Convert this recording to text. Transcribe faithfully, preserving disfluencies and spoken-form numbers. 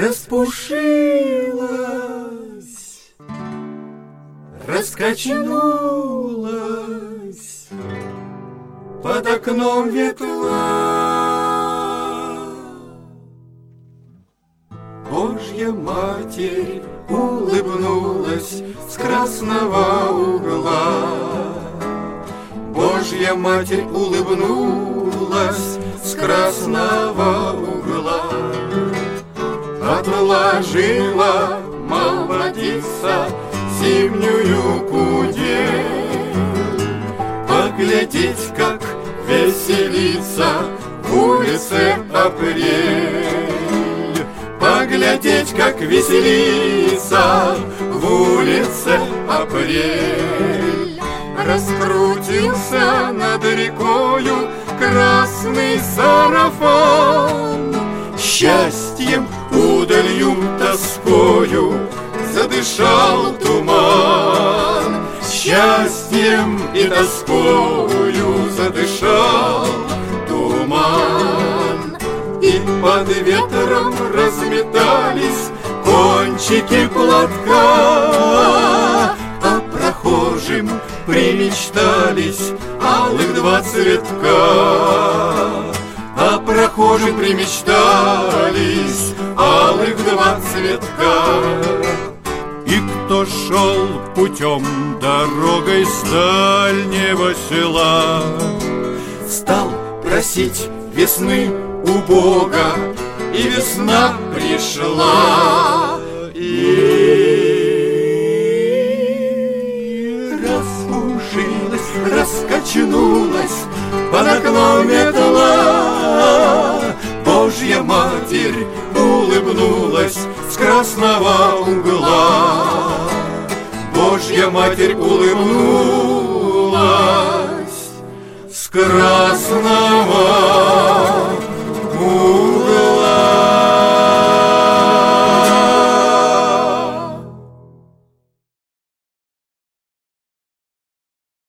распушилась, раскачнулась, под окном ветла. Божья Матерь улыбнулась с красного угла. Божья Матерь улыбнулась с красного угла. Отложила молодица зимнюю кудель, поглядеть, как веселится в улице апрель. Поглядеть, как веселится в улице апрель. Раскрутился над рекою красный сарафан. Счастьем, удалью, тоскою задышал туман. Счастьем и тоскою задышал туман. И под ветром разметались кончики платка, а прохожим примечтались алых два цветка. А прохожим примечтались алых два цветка. И кто шел путем дорогой с дальнего села, стал просить весны у Бога, и весна пришла. И распушилась, раскачнулась, под окном метла. Божья Матерь улыбнулась с красного угла. Божья Матерь улыбнулась с красного